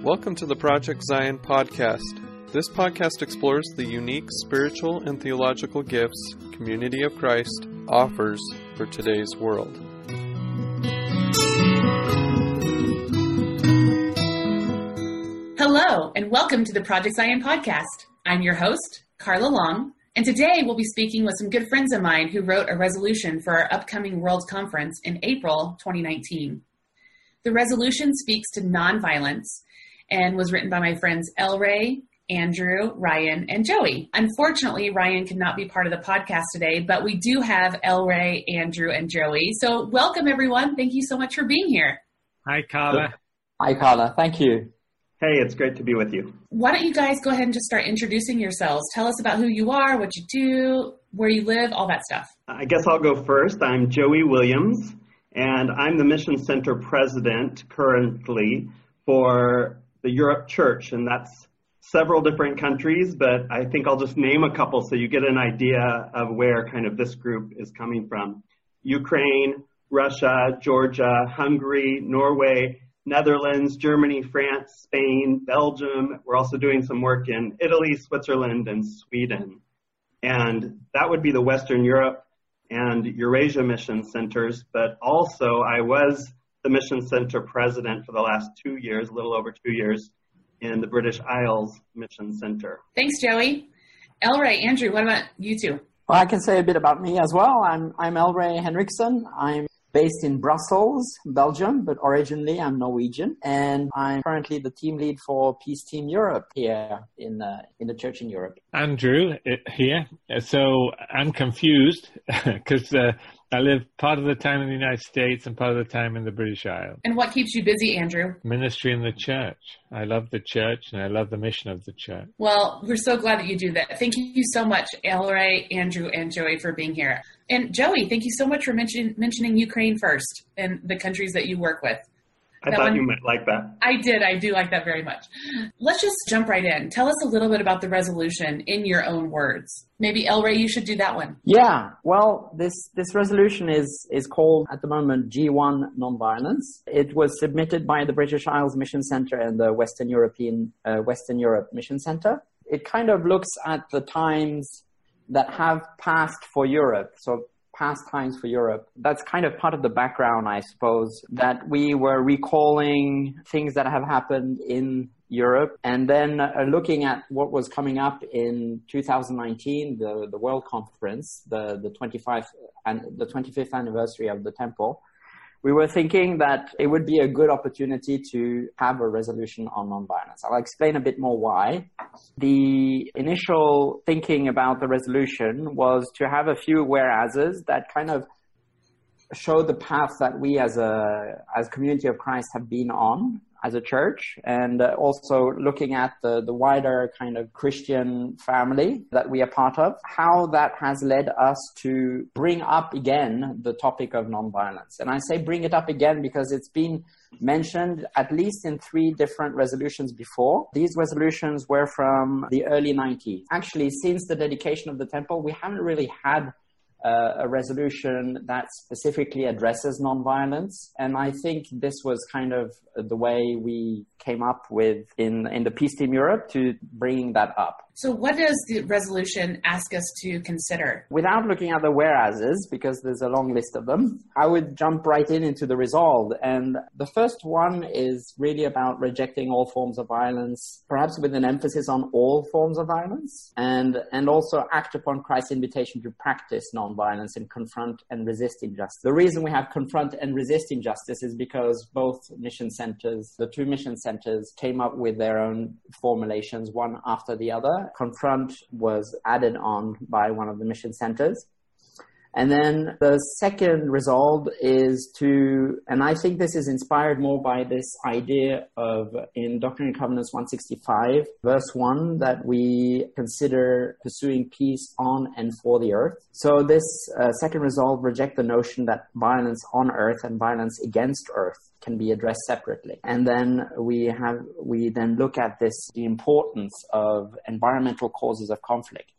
Welcome to the Project Zion podcast. This podcast explores the unique spiritual and theological gifts Community of Christ offers for today's world. Hello, and welcome to the Project Zion podcast. I'm your host, Carla Long, and today we'll be speaking with some good friends of mine who wrote a resolution for our upcoming World Conference in April 2019. The resolution speaks to nonviolence and was written by my friends El Ray, Andrew, Ryan, and Joey. Unfortunately, Ryan could not be part of the podcast today, but we do have El Ray, Andrew, and Joey. So welcome, everyone. Thank you so much for being here. Hi, Carla. Hi, Carla. Thank you. Hey, it's great to be with you. Why don't you guys go ahead and just start introducing yourselves. Tell us about who you are, what you do, where you live, all that stuff. I guess I'll go first. I'm Joey Williams, and I'm the Mission Center president currently for the Europe Church, and that's several different countries, but I think I'll just name a couple so you get an idea of where kind of this group is coming from. Ukraine, Russia, Georgia, Hungary, Norway, Netherlands, Germany, France, Spain, Belgium. We're also doing some work in Italy, Switzerland, and Sweden. And that would be the Western Europe and Eurasia Mission Centers, but also I was the Mission Center president for the last 2 years, a little over 2 years, in the British Isles Mission Center. Thanks, Joey. El Ray, Andrew, what about you two? Well, I can say a bit about me as well. I'm El Ray Henriksen. I'm based in Brussels, Belgium, but originally I'm Norwegian, and I'm currently the team lead for Peace Team Europe here in the church in Europe. Andrew here. So I'm confused because I live part of the time in the United States and part of the time in the British Isles. And what keeps you busy, Andrew? Ministry in the church. I love the church and I love the mission of the church. Well, we're so glad that you do that. Thank you so much, El Ray, Andrew, and Joey for being here. And Joey, thank you so much for mentioning Ukraine first and the countries that you work with. I thought you might like that. I did. I do like that very much. Let's just jump right in. Tell us a little bit about the resolution in your own words. Maybe, El Ray, you should do that one. Yeah. Well, this resolution is called, at the moment, G1 Nonviolence. It was submitted by the British Isles Mission Center and the Western Europe Mission Center. It kind of looks at the times that have passed for Europe. So past times for Europe. That's kind of part of the background, I suppose, that we were recalling things that have happened in Europe and then looking at what was coming up in 2019, the World Conference, the 25th anniversary of the Temple. We were thinking that it would be a good opportunity to have a resolution on nonviolence. I'll explain a bit more why. The initial thinking about the resolution was to have a few whereases that kind of show the path that we as Community of Christ have been on as a church, and also looking at the wider kind of Christian family that we are part of, how that has led us to bring up again the topic of nonviolence. And I say bring it up again because it's been mentioned at least in 3 different resolutions before. These resolutions were from the early 90s. Actually, since the dedication of the temple, we haven't really had a resolution that specifically addresses nonviolence. And I think this was kind of the way we came up with in the Peace Team Europe to bringing that up. So what does the resolution ask us to consider? Without looking at the whereases, because there's a long list of them, I would jump right into the resolve. And the first one is really about rejecting all forms of violence, perhaps with an emphasis on all forms of violence, and also act upon Christ's invitation to practice nonviolence and confront and resist injustice. The reason we have confront and resist injustice is because both mission centers, the 2 mission centers, came up with their own formulations, one after the other. Confront was added on by one of the mission centers. And then the second resolve is to, and I think this is inspired more by this idea of, in Doctrine and Covenants 165, verse 1, that we consider pursuing peace on and for the earth. So this second resolve reject the notion that violence on earth and violence against earth can be addressed separately. And then we then look at the importance of environmental causes of conflict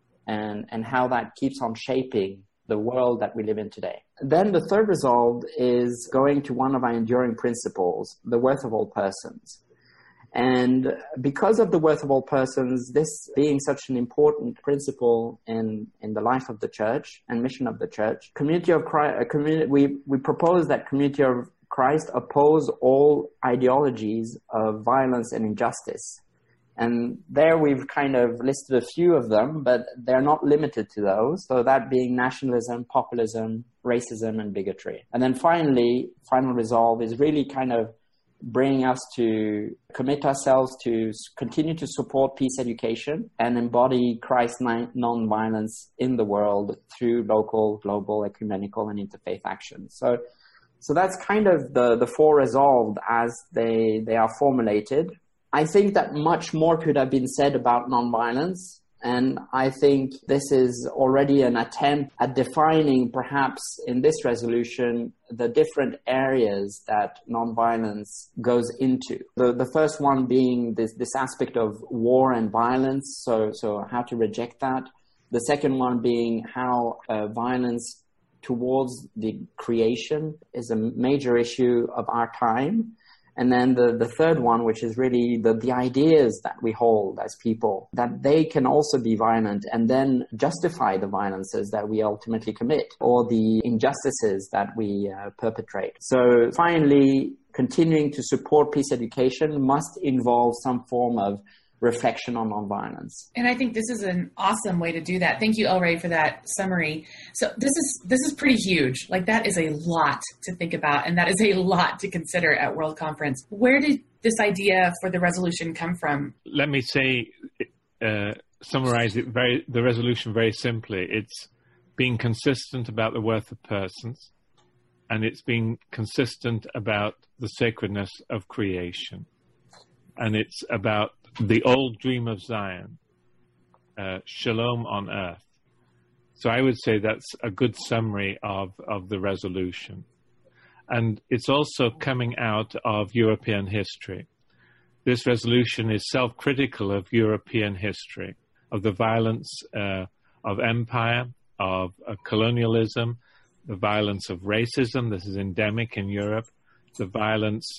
and how that keeps on shaping the world that we live in today. Then the third resolve is going to one of our enduring principles, the worth of all persons. And because of the worth of all persons, this being such an important principle in the life of the church and mission of the church, Community of Christ, we propose that Community of Christ oppose all ideologies of violence and injustice. And there we've kind of listed a few of them, but they're not limited to those. So that being nationalism, populism, racism, and bigotry. And then finally, final resolve is really kind of bringing us to commit ourselves to continue to support peace education and embody Christ's non-violence in the world through local, global, ecumenical, and interfaith action. So that's kind of the four resolved as they are formulated. I think that much more could have been said about nonviolence, and I think this is already an attempt at defining, perhaps in this resolution, the different areas that nonviolence goes into. The first one being this aspect of war and violence, so how to reject that. The second one being how violence towards the creation is a major issue of our time. And then the third one, which is really the ideas that we hold as people, that they can also be violent and then justify the violences that we ultimately commit or the injustices that we perpetrate. So finally, continuing to support peace education must involve some form of reflection on nonviolence. And I think this is an awesome way to do that. Thank you, Elray, for that summary. So this is pretty huge. Like, that is a lot to think about, and that is a lot to consider at World Conference. Where did this idea for the resolution come from? Let me summarize the resolution very simply. It's being consistent about the worth of persons, and it's being consistent about the sacredness of creation. And it's about the old dream of Zion, shalom on earth. So I would say that's a good summary of the resolution. And it's also coming out of European history. This resolution is self-critical of European history, of the violence of empire, of colonialism, the violence of racism. This is endemic in Europe, the violence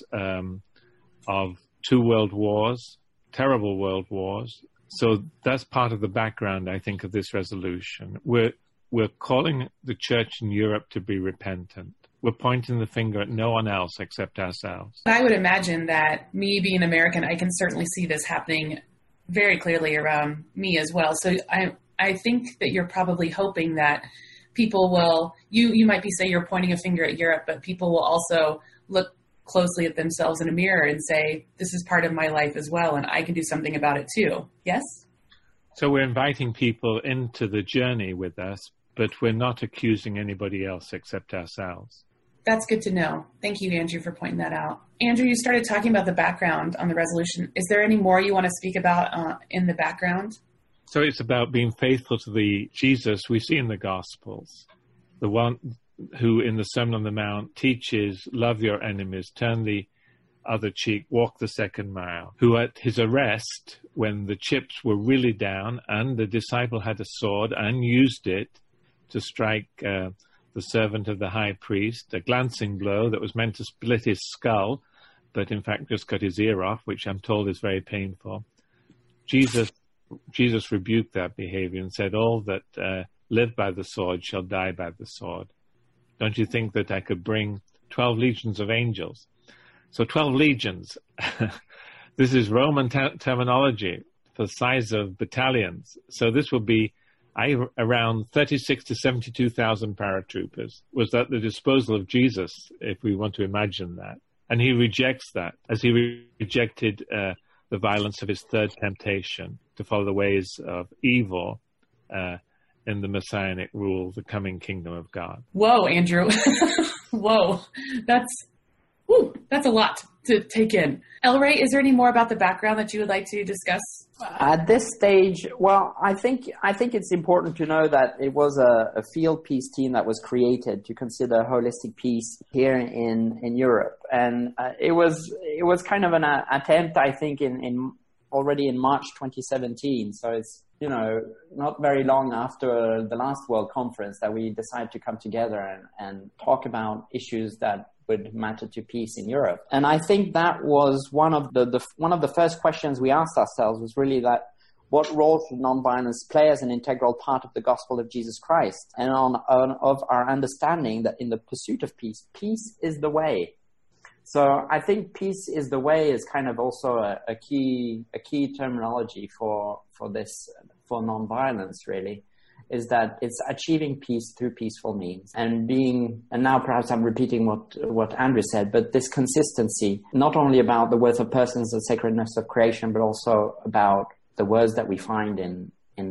of 2 world wars, terrible world wars. So that's part of the background, I think, of this resolution. We're calling the church in Europe to be repentant. We're pointing the finger at no one else except ourselves. I would imagine that me being American, I can certainly see this happening very clearly around me as well. So I think that you're probably hoping that people will, you might be saying you're pointing a finger at Europe, but people will also look closely at themselves in a mirror and say, this is part of my life as well, and I can do something about it too. Yes? So we're inviting people into the journey with us, but we're not accusing anybody else except ourselves. That's good to know. Thank you, Andrew, for pointing that out. Andrew, you started talking about the background on the resolution. Is there any more you want to speak about in the background? So it's about being faithful to the Jesus we see in the Gospels, the one who in the Sermon on the Mount teaches, love your enemies, turn the other cheek, walk the second mile, who at his arrest, when the chips were really down and the disciple had a sword and used it to strike the servant of the high priest, a glancing blow that was meant to split his skull, but in fact just cut his ear off, which I'm told is very painful. Jesus rebuked that behavior and said, all that live by the sword shall die by the sword. Don't you think that I could bring 12 legions of angels? So 12 legions, this is Roman terminology for the size of battalions. So this will be around 36 to 72,000 paratroopers was at the disposal of Jesus, if we want to imagine that. And he rejects that, as he rejected the violence of his third temptation to follow the ways of evil in the messianic rule, the coming kingdom of God. Whoa, Andrew. Whoa. That's a lot to take in. Elray, is there any more about the background that you would like to discuss? At this stage, well, I think it's important to know that it was a field peace team that was created to consider holistic peace here in Europe. And it was kind of an attempt, I think, already in March 2017. So it's, not very long after the last World Conference that we decided to come together and talk about issues that would matter to peace in Europe. And I think that was one of the first questions we asked ourselves, was really that, what role should nonviolence play as an integral part of the gospel of Jesus Christ, and of our understanding that in the pursuit of peace, peace is the way. So I think peace is the way is kind of also a key terminology for nonviolence, really, is that it's achieving peace through peaceful means, and now perhaps I'm repeating what Andrew said, but this consistency, not only about the worth of persons and sacredness of creation, but also about the words that we find in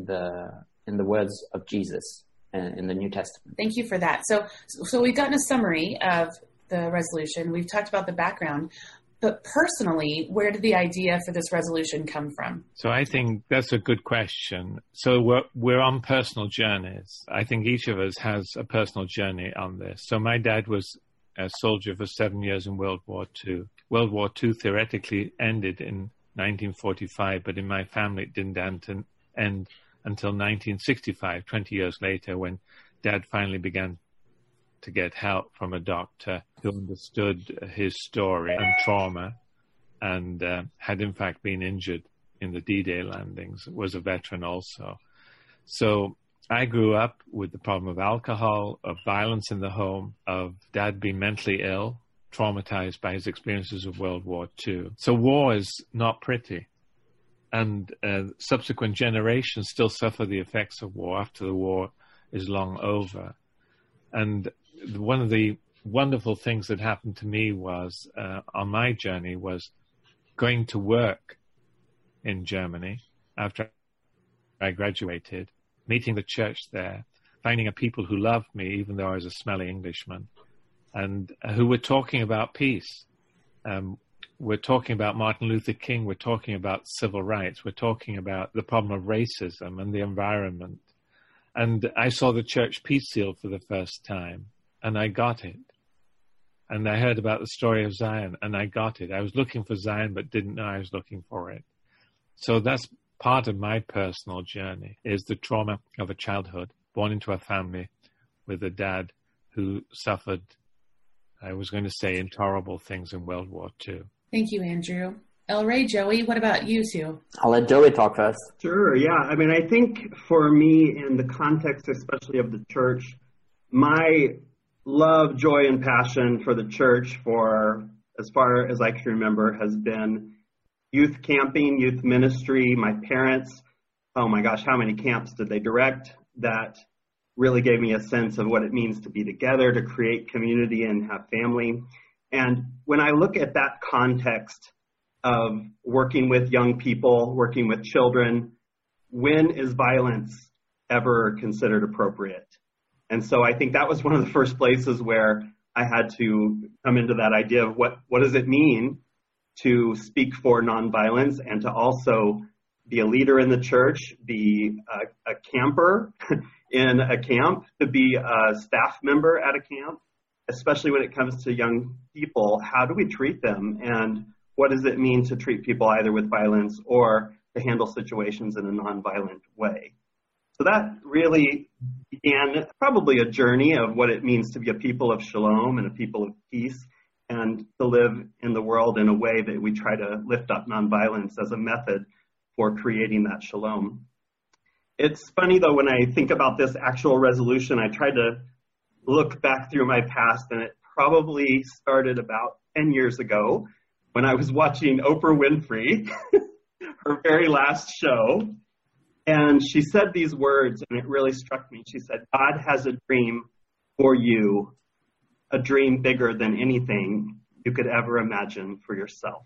the words of Jesus in the New Testament. Thank you for that. So we've gotten a summary of the resolution. We've talked about the background, but personally, where did the idea for this resolution come from? So I think that's a good question. So we're on personal journeys. I think each of us has a personal journey on this. So my dad was a soldier for 7 years in World War II. World War II theoretically ended in 1945, but in my family it didn't end until 1965, 20 years later, when Dad finally began to get help from a doctor who understood his story and trauma, and had in fact been injured in the D-Day landings, was a veteran also. So I grew up with the problem of alcohol, of violence in the home, of Dad being mentally ill, traumatized by his experiences of World War II. So war is not pretty. And subsequent generations still suffer the effects of war after the war is long over. And one of the wonderful things that happened to me was, on my journey, was going to work in Germany after I graduated, meeting the church there, finding a people who loved me, even though I was a smelly Englishman, and who were talking about peace. We're talking about Martin Luther King. We're talking about civil rights. We're talking about the problem of racism and the environment. And I saw the church peace seal for the first time, and I got it. And I heard about the story of Zion, and I got it. I was looking for Zion, but didn't know I was looking for it. So that's part of my personal journey, is the trauma of a childhood, born into a family with a dad who suffered, I was going to say, intolerable things in World War II. Thank you, Andrew. El Rey, Joey, what about you two? I'll let Joey talk first. Sure, yeah. I mean, I think for me, in the context especially of the church, my love, joy, and passion for the church for as far as I can remember has been youth camping, youth ministry. My parents, oh my gosh, how many camps did they direct? That really gave me a sense of what it means to be together, to create community and have family. And when I look at that context of working with young people, working with children, when is violence ever considered appropriate? And so I think that was one of the first places where I had to come into that idea of what does it mean to speak for nonviolence, and to also be a leader in the church, be a camper in a camp, to be a staff member at a camp, especially when it comes to young people. How do we treat them? And what does it mean to treat people either with violence or to handle situations in a nonviolent way? So that really began probably a journey of what it means to be a people of shalom and a people of peace, and to live in the world in a way that we try to lift up nonviolence as a method for creating that shalom. It's funny, though, when I think about this actual resolution, I tried to look back through my past, and it probably started about 10 years ago when I was watching Oprah Winfrey, her very last show, and she said these words, and it really struck me. She said, "God has a dream for you, a dream bigger than anything you could ever imagine for yourself."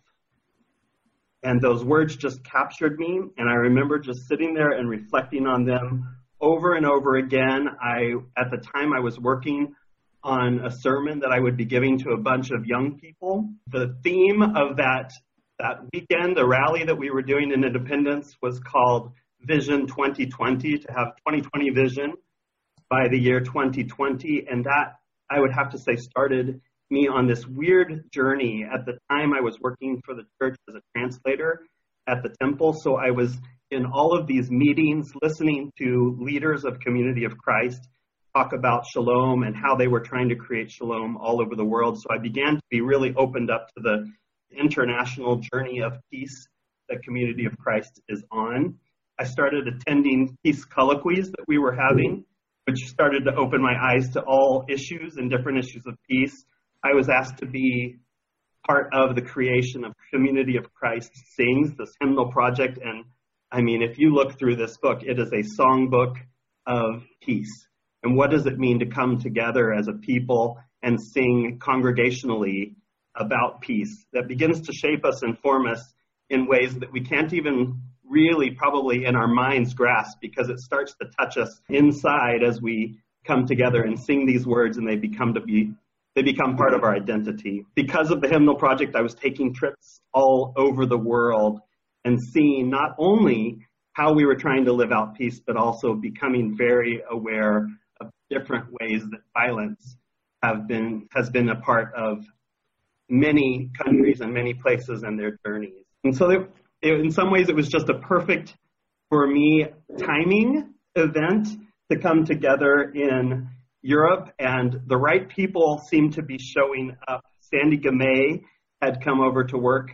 And those words just captured me, and I remember just sitting there and reflecting on them over and over again. At the time, I was working on a sermon that I would be giving to a bunch of young people. The theme of that weekend, the rally that we were doing in Independence, was called Vision 2020, to have 2020 vision by the year 2020. And that, I would have to say, started me on this weird journey. At the time, I was working for the church as a translator at the temple. So I was in all of these meetings listening to leaders of Community of Christ talk about shalom and how they were trying to create shalom all over the world. So I began to be really opened up to the international journey of peace that Community of Christ is on. I started attending peace colloquies that we were having, which started to open my eyes to all issues and different issues of peace. I was asked to be part of the creation of Community of Christ Sings, this hymnal project. And I mean, if you look through this book, it is a songbook of peace. And what does it mean to come together as a people and sing congregationally about peace that begins to shape us and form us in ways that we can't even really probably in our minds grasp, because it starts to touch us inside as we come together and sing these words, and they become part of our identity. Because of the hymnal project, I was taking trips all over the world and seeing not only how we were trying to live out peace, but also becoming very aware of different ways that violence has been a part of many countries and many places and their journeys. And so in some ways, it was just a perfect, for me, timing event to come together in Europe, and the right people seemed to be showing up. Sandy Gamay had come over to work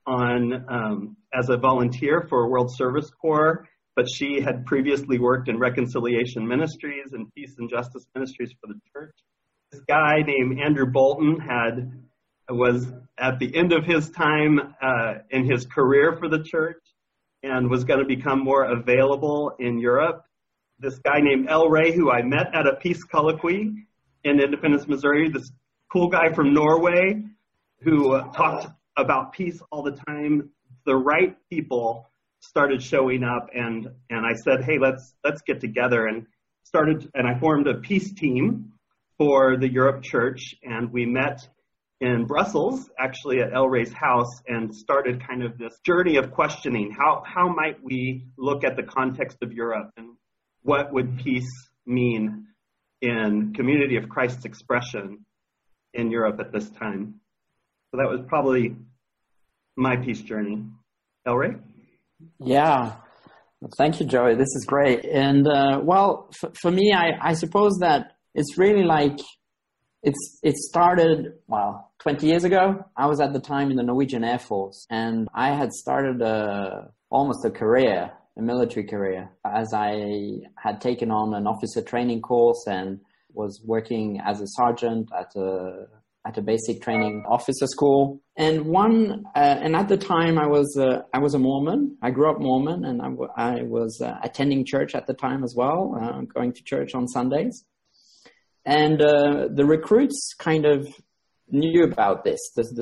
on as a volunteer for World Service Corps, but she had previously worked in reconciliation ministries and peace and justice ministries for the church. This guy named Andrew Bolton was at the end of his time in his career for the church and was going to become more available in Europe. This guy named El Ray, who I met at a peace colloquy in Independence, Missouri, this cool guy from Norway who talked about peace all the time. The right people started showing up, and I said, hey, let's get together, and I formed a peace team for the Europe Church, and we met in Brussels, actually at El Ray's house, and started kind of this journey of questioning how might we look at the context of Europe, and what would peace mean in Community of Christ's expression in Europe at this time. So that was probably my peace journey. El Ray? Yeah. Thank you, Joey. This is great. And for me, I suppose that it's really like it started, 20 years ago. I was at the time in the Norwegian Air Force, and I had started almost a military career, as I had taken on an officer training course and was working as a sergeant at a basic training officer school. And at the time I was a Mormon. I grew up Mormon, and I was attending church at the time as well, going to church on Sundays. And the recruits kind of knew about this. The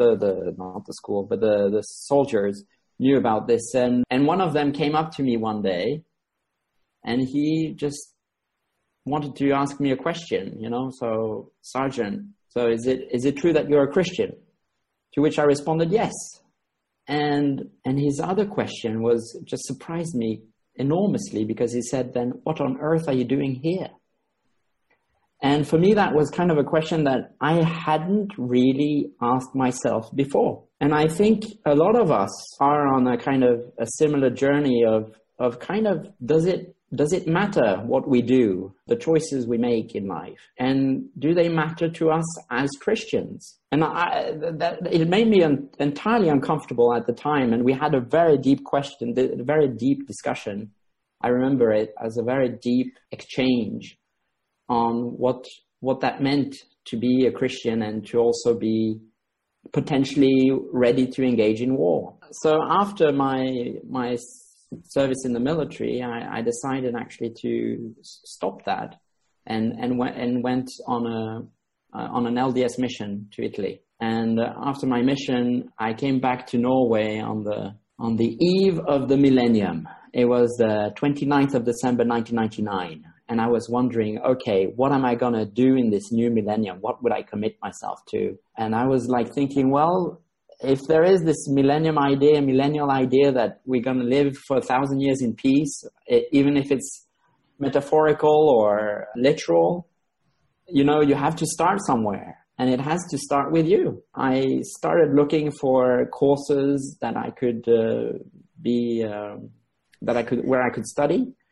soldiers knew about this. And one of them came up to me one day, and he just wanted to ask me a question, so, Sergeant, so is it true that you're a Christian? To which I responded, yes. And his other question just surprised me enormously, because he said, then what on earth are you doing here? And for me, that was kind of a question that I hadn't really asked myself before. And I think a lot of us are on a kind of a similar journey of kind of, does it matter what we do, the choices we make in life? And do they matter to us as Christians? And it made me entirely uncomfortable at the time. And we had a very deep question, a very deep discussion. I remember it as a very deep exchange on what that meant to be a Christian and to also be potentially ready to engage in war. So after my service in the military, I decided actually to stop that and went on an LDS mission to Italy. And after my mission, I came back to Norway on the eve of the millennium. It was the 29th of December, 1999. And I was wondering, okay, what am I going to do in this new millennium? What would I commit myself to? And I was like thinking, well, if there is this millennial idea that we're going to live for 1,000 years in peace, even if it's metaphorical or literal, you have to start somewhere. And it has to start with you. I started looking for courses that I could where I could study.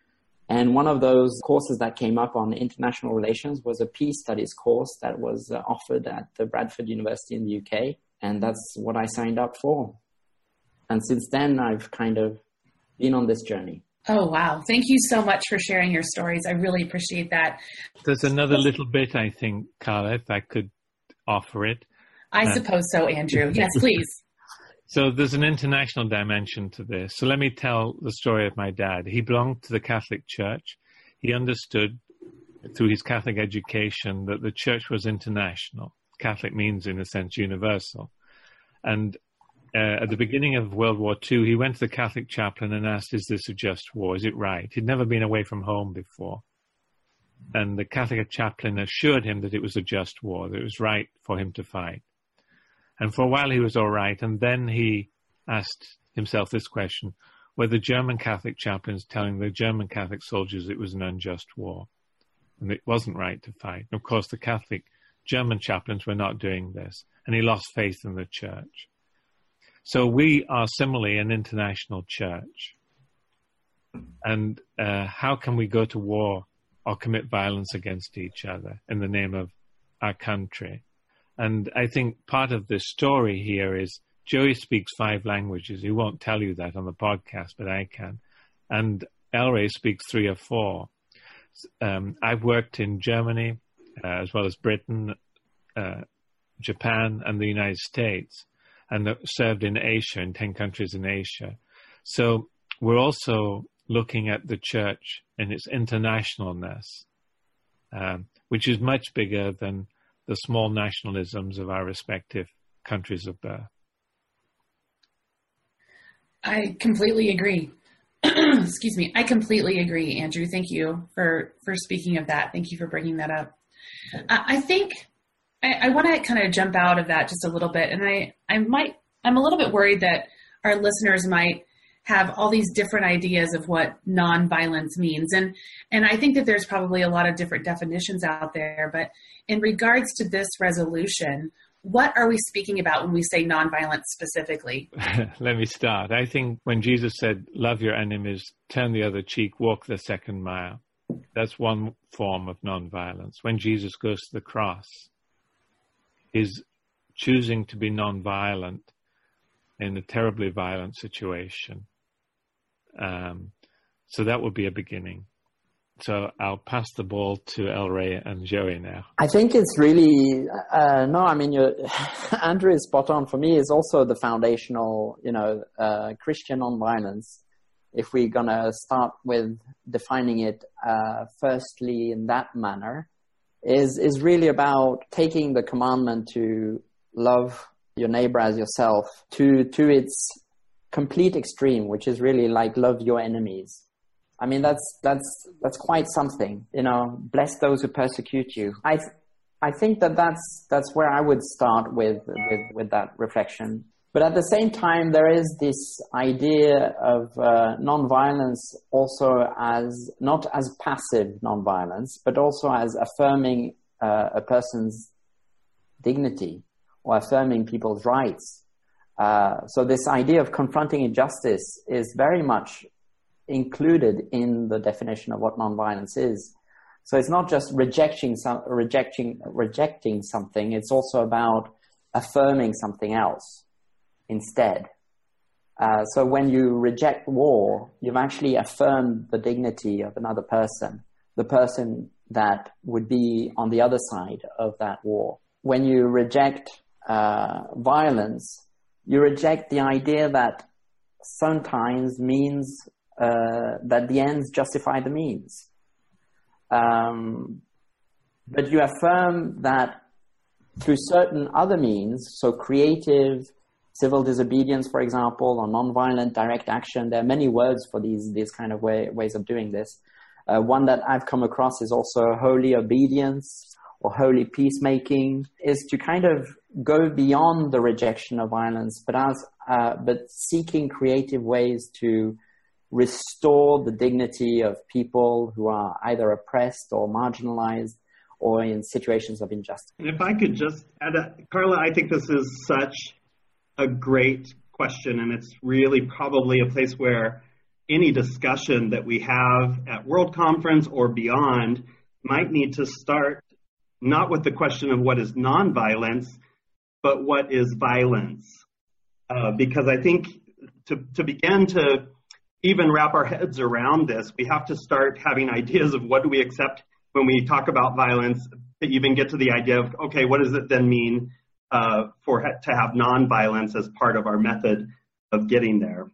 And one of those courses that came up on international relations was a peace studies course that was offered at the Bradford University in the UK. And that's what I signed up for. And since then, I've kind of been on this journey. Oh, wow. Thank you so much for sharing your stories. I really appreciate that. There's another little bit, I think, Carla, if I could offer it. I suppose so, Andrew. Yes, please. So there's an international dimension to this. So let me tell the story of my dad. He belonged to the Catholic Church. He understood through his Catholic education that the church was international. Catholic means, in a sense, universal. And at the beginning of World War II, he went to the Catholic chaplain and asked, is this a just war? Is it right? He'd never been away from home before. And the Catholic chaplain assured him that it was a just war, that it was right for him to fight. And for a while he was all right. And then he asked himself this question, were the German Catholic chaplains telling the German Catholic soldiers it was an unjust war and it wasn't right to fight? And of course, the Catholic German chaplains were not doing this. And he lost faith in the church. So we are similarly an international church. And how can we go to war or commit violence against each other in the name of our country? And I think part of this story here is Joey speaks 5 languages. He won't tell you that on the podcast, but I can. And Elray speaks 3 or 4. I've worked in Germany, as well as Britain, Japan, and the United States, and served in Asia, in 10 countries in Asia. So we're also looking at the church in its internationalness, which is much bigger than the small nationalisms of our respective countries of birth. I completely agree. Excuse me. I completely agree, Andrew. Thank you for speaking of that. Thank you for bringing that up. I think I want to kind of jump out of that just a little bit. And I'm a little bit worried that our listeners might have all these different ideas of what nonviolence means. And I think that there's probably a lot of different definitions out there, but in regards to this resolution, what are we speaking about when we say nonviolence specifically? Let me start. I think when Jesus said, love your enemies, turn the other cheek, walk the second mile, that's one form of nonviolence. When Jesus goes to the cross, he's choosing to be nonviolent in a terribly violent situation. So that would be a beginning. So I'll pass the ball to Elray and Joey now. I think it's really, Andrew is spot on. For me, is also the foundational, Christian nonviolence. If we're going to start with defining it firstly in that manner, is really about taking the commandment to love your neighbor as yourself to its complete extreme, which is really like love your enemies. I mean, that's quite something, bless those who persecute you. I think that's where I would start with that reflection. But at the same time, there is this idea of nonviolence also as not as passive nonviolence, but also as affirming a person's dignity or affirming people's rights. So this idea of confronting injustice is very much included in the definition of what nonviolence is. So it's not just rejecting something. It's also about affirming something else instead. So when you reject war, you've actually affirmed the dignity of another person, the person that would be on the other side of that war. When you reject violence, you reject the idea that sometimes means that the ends justify the means. But you affirm that through certain other means, so creative, civil disobedience, for example, or nonviolent direct action, there are many words for these kind of ways of doing this. One that I've come across is also holy obedience or holy peacemaking, is to kind of go beyond the rejection of violence, but seeking creative ways to restore the dignity of people who are either oppressed or marginalized or in situations of injustice. And if I could just add, Carla, I think this is such a great question, and it's really probably a place where any discussion that we have at World Conference or beyond might need to start not with the question of what is nonviolence, but what is violence. Because I think to begin to even wrap our heads around this, we have to start having ideas of what do we accept when we talk about violence, to even get to the idea of, okay, what does it then mean to have nonviolence as part of our method of getting there?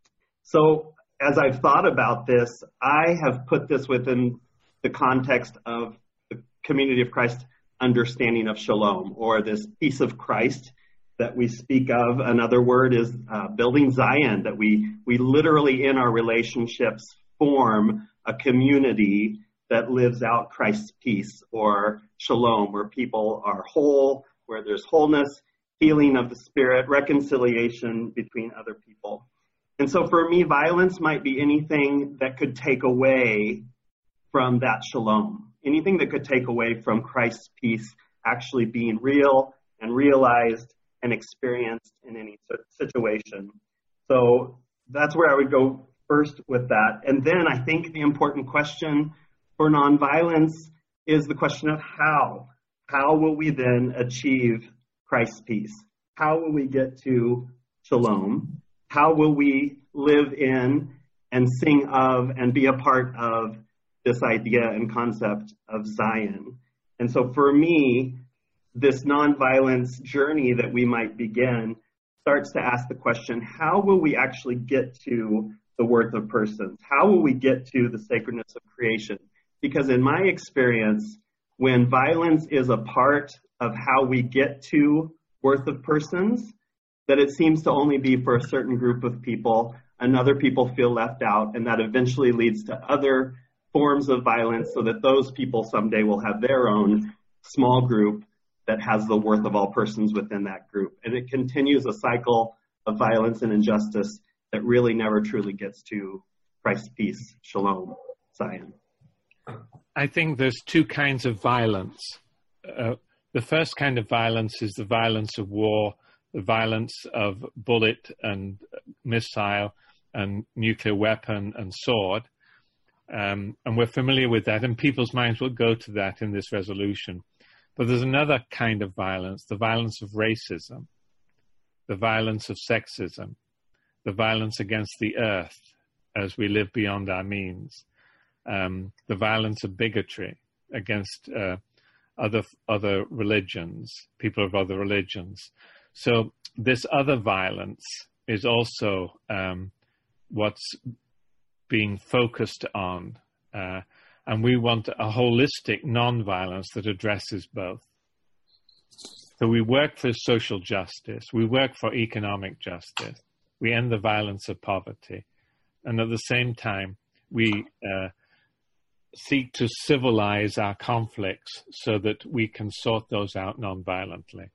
So as I've thought about this, I have put this within the context of the Community of Christ understanding of shalom, or this peace of Christ that we speak of. Another word is building Zion, that we literally in our relationships form a community that lives out Christ's peace, or shalom, where people are whole, where there's wholeness, healing of the spirit, reconciliation between other people. And so for me, violence might be anything that could take away from that shalom, anything that could take away from Christ's peace actually being real and realized and experienced in any situation. So that's where I would go first with that. And then I think the important question for nonviolence is the question of how. How will we then achieve Christ's peace? How will we get to shalom? How will we live in and sing of and be a part of this idea and concept of Zion? And so for me, this nonviolence journey that we might begin starts to ask the question, how will we actually get to the worth of persons? How will we get to the sacredness of creation? Because in my experience, when violence is a part of how we get to worth of persons, that it seems to only be for a certain group of people, and other people feel left out, and that eventually leads to other forms of violence, so that those people someday will have their own small group that has the worth of all persons within that group. And it continues a cycle of violence and injustice that really never truly gets to Christ's peace, shalom, Zion. I think there's two kinds of violence. The first kind of violence is the violence of war, the violence of bullet and missile and nuclear weapon and sword. And we're familiar with that, and people's minds will go to that in this resolution. But there's another kind of violence, the violence of racism, the violence of sexism, the violence against the earth as we live beyond our means, the violence of bigotry against other religions, people of other religions. So this other violence is also what's being focused on. And we want a holistic non-violence that addresses both. So we work for social justice. We work for economic justice. We end the violence of poverty. And at the same time, we seek to civilize our conflicts so that we can sort those out non-violently.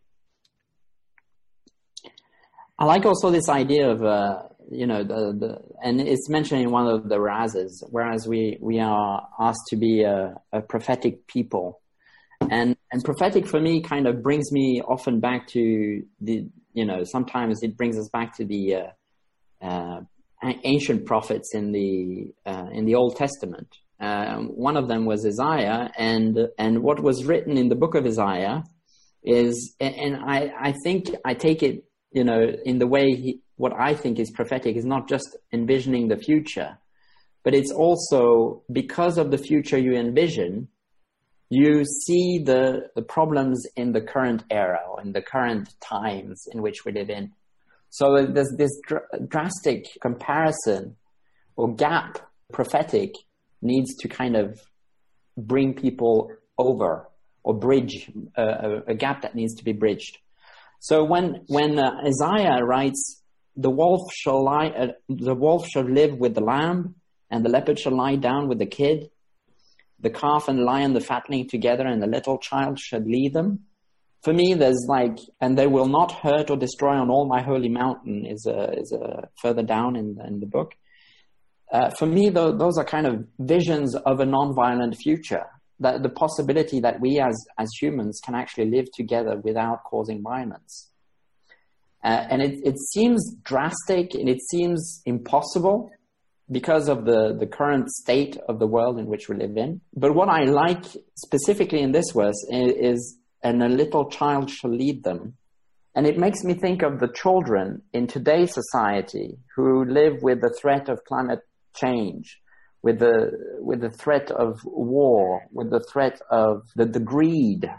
I like also this idea of, and it's mentioned in one of the razes, whereas we are asked to be a prophetic people. And prophetic for me kind of brings me often back to sometimes it brings us back to the ancient prophets in the Old Testament. One of them was Isaiah, and what was written in the book of Isaiah is, and I think I take it, in the way what I think is prophetic is not just envisioning the future, but it's also because of the future you envision, you see the problems in the current era or in the current times in which we live in. So there's this drastic comparison or gap. Prophetic needs to kind of bring people over or bridge a gap that needs to be bridged. So when Isaiah writes, the wolf shall live with the lamb, and the leopard shall lie down with the kid, the calf and the lion, the fattening together, and the little child shall lead them. For me, there's and they will not hurt or destroy on all my holy mountain is further down in the book. For me, those are kind of visions of a non-violent future. That the possibility that we as humans can actually live together without causing violence. And it seems drastic and it seems impossible, because of the current state of the world in which we live in. But what I like specifically in this verse is, and a little child shall lead them. And it makes me think of the children in today's society who live with the threat of climate change, with the threat of war, with the threat of the greed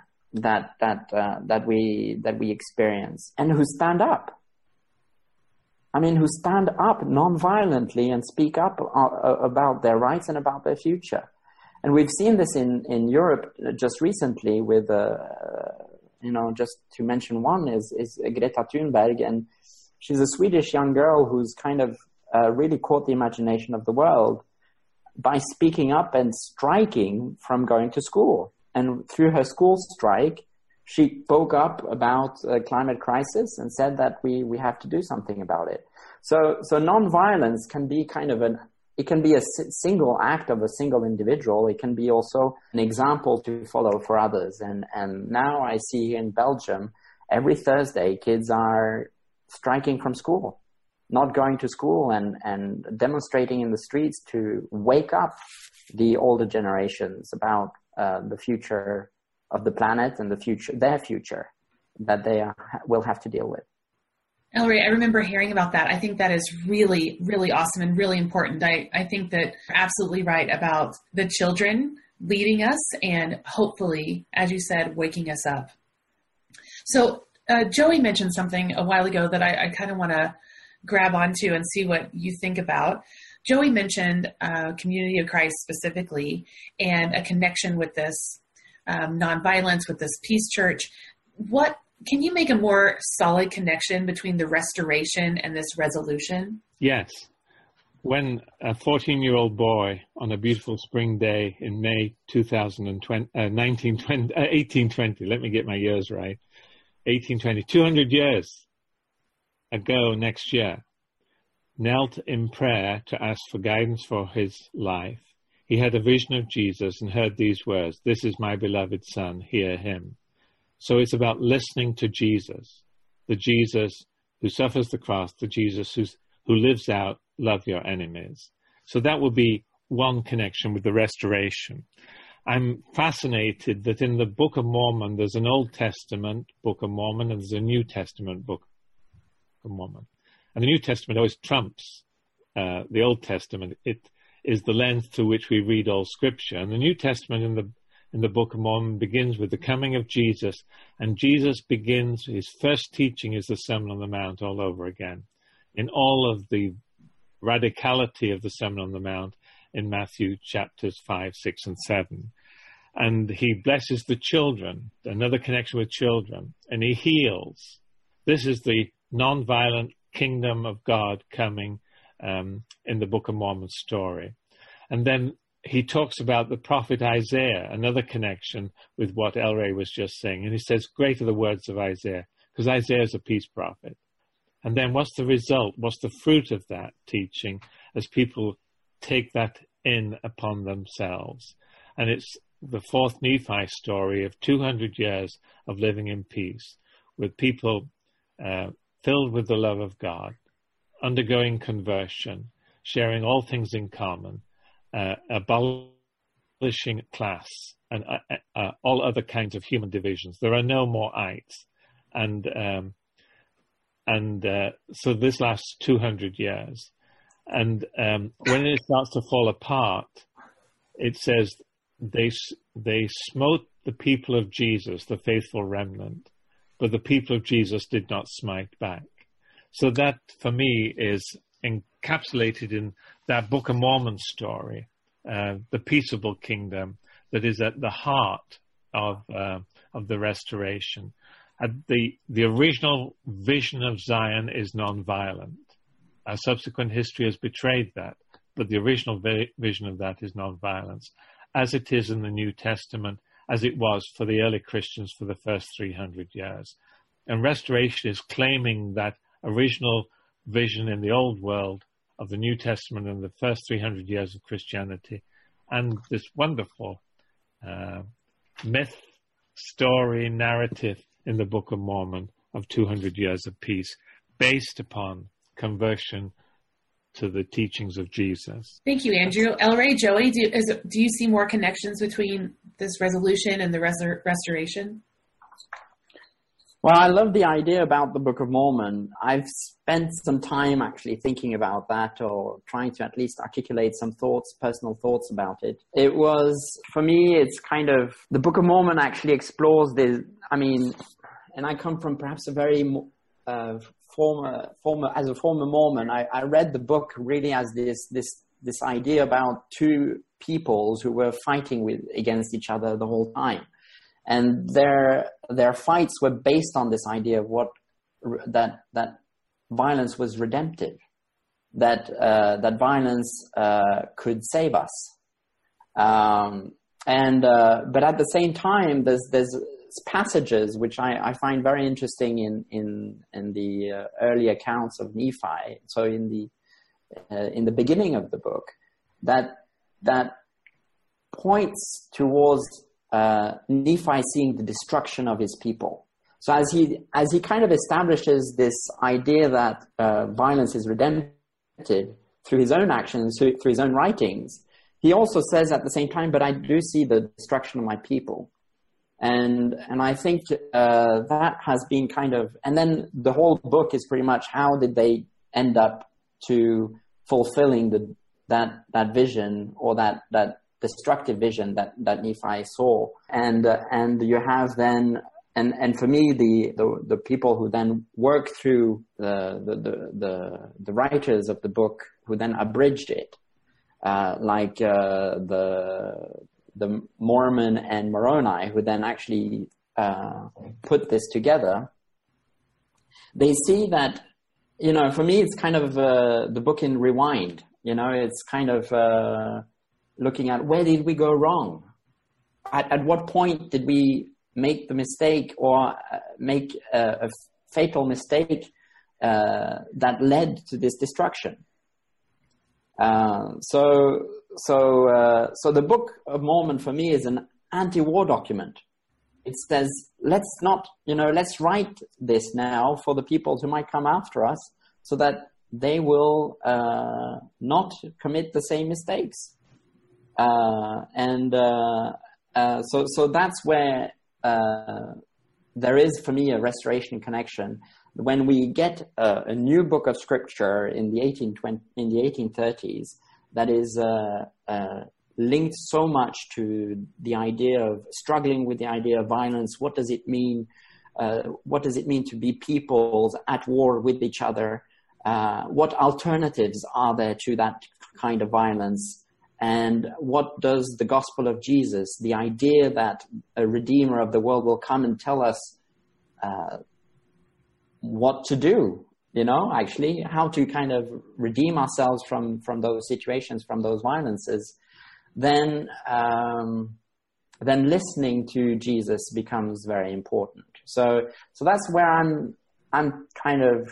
that we experience, and who stand up. I mean, who stand up non-violently and speak up about their rights and about their future. And we've seen this in Europe just recently with, just to mention one is Greta Thunberg. And she's a Swedish young girl who's kind of really caught the imagination of the world by speaking up and striking from going to school. And through her school strike, she spoke up about climate crisis and said that we have to do something about it. So non-violence can be it can be a single act of a single individual. It can be also an example to follow for others. And now I see in Belgium, every Thursday, kids are striking from school, not going to school and demonstrating in the streets to wake up the older generations about the future of the planet and their future that they will have to deal with. Ellery, I remember hearing about that. I think that is really, really awesome and really important. I think that you're absolutely right about the children leading us and hopefully, as you said, waking us up. So Joey mentioned something a while ago that I kind of want to grab onto and see what you think about. Joey mentioned Community of Christ specifically and a connection with this nonviolence, with this peace church. Can you make a more solid connection between the restoration and this resolution? Yes. When a 14-year-old boy on a beautiful spring day in May 1820, let me get my years right, 1820, 200 years ago next year, knelt in prayer to ask for guidance for his life, he had a vision of Jesus and heard these words, "This is my beloved Son, hear him." So it's about listening to Jesus, the Jesus who suffers the cross, the Jesus who lives out, love your enemies. So that would be one connection with the restoration. I'm fascinated that in the Book of Mormon, there's an Old Testament Book of Mormon and there's a New Testament Book of Mormon. And the New Testament always trumps the Old Testament. It is the lens through which we read all Scripture. And the New Testament in the Book of Mormon begins with the coming of Jesus, and Jesus begins, his first teaching is the Sermon on the Mount all over again, in all of the radicality of the Sermon on the Mount in Matthew chapters 5, 6, and 7. And he blesses the children, another connection with children, and he heals. This is the non-violent kingdom of God coming in the Book of Mormon story. And then he talks about the prophet Isaiah, another connection with what Elray was just saying. And he says, great are the words of Isaiah, because Isaiah is a peace prophet. And then what's the result? What's the fruit of that teaching as people take that in upon themselves? And it's the fourth Nephi story of 200 years of living in peace with people filled with the love of God, undergoing conversion, sharing all things in common, abolishing class and all other kinds of human divisions. There are no more ites. So this lasts 200 years. And when it starts to fall apart, it says they smote the people of Jesus, the faithful remnant, but the people of Jesus did not smite back. So that, for me, is encapsulated in that Book of Mormon story, the peaceable kingdom that is at the heart of the restoration. The original vision of Zion is nonviolent. Our subsequent history has betrayed that, but the original vision of that is nonviolence, as it is in the New Testament, as it was for the early Christians for the first 300 years. And restoration is claiming that original vision in the old world of the New Testament and the first 300 years of Christianity, and this wonderful myth, story, narrative in the Book of Mormon of 200 years of peace based upon conversion to the teachings of Jesus. Thank you, Andrew. Elray, Joey, do you see more connections between this resolution and the restoration? Well, I love the idea about the Book of Mormon. I've spent some time actually thinking about that, or trying to at least articulate some thoughts, personal thoughts about it. It was, for me, it's kind of, the Book of Mormon actually explores and I come from perhaps a very former Mormon. I read the book really as this idea about two peoples who were fighting against each other the whole time. And their fights were based on this idea of that violence was redemptive, that violence could save us, but at the same time, there's passages which I find very interesting in the early accounts of Nephi. So in the beginning of the book, that points towards Nephi seeing the destruction of his people. So as he kind of establishes this idea that violence is redemptive through his own actions, through his own writings, he also says at the same time, but I do see the destruction of my people. And I think that has been kind of, and then the whole book is pretty much how did they end up to fulfilling that vision, or that destructive vision that Nephi saw. And you have then, and for me, the people who then work through the writers of the book who then abridged it, like the Mormon and Moroni, who then actually put this together, they see that, for me, it's kind of the book in rewind. It's kind of looking at where did we go wrong? At what point did we make the mistake, or make a fatal mistake that led to this destruction? So the Book of Mormon for me is an anti-war document. It says, let's write this now for the peoples who might come after us, so that they will not commit the same mistakes. So that's where there is, for me, a restoration connection. When we get a new book of scripture in the 1830s that is linked so much to the idea of struggling with the idea of violence, what does it mean? What does it mean to be peoples at war with each other? What alternatives are there to that kind of violence? And what does the gospel of Jesus, the idea that a redeemer of the world will come and tell us what to do, actually how to kind of redeem ourselves from those situations, from those violences, then listening to Jesus becomes very important. So that's where I'm kind of,